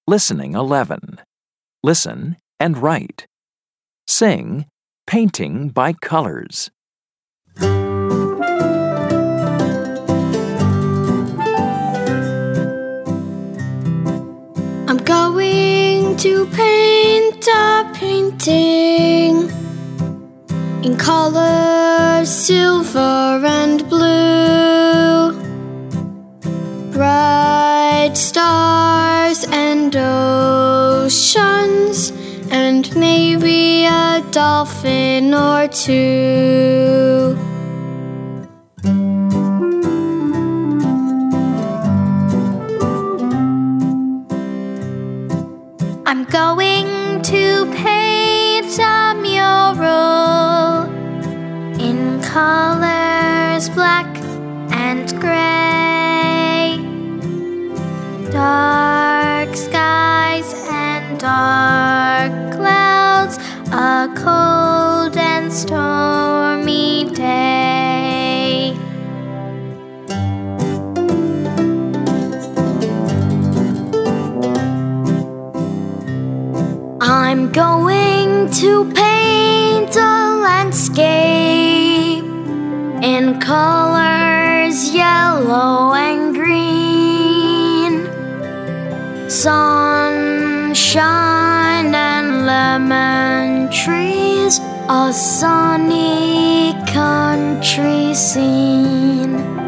Listening 11. Listen and write. Sing Painting by Colors. I'm going to paint a painting in colors silver and blue, bright stars and oceans, and maybe a dolphin or two. I'm going to paint a mural in colors black and gray, dark skies and dark clouds, a cold and stormy day. I'm going to paint a landscape in colors yellow and green, sunshine and lemon trees, a sunny country scene.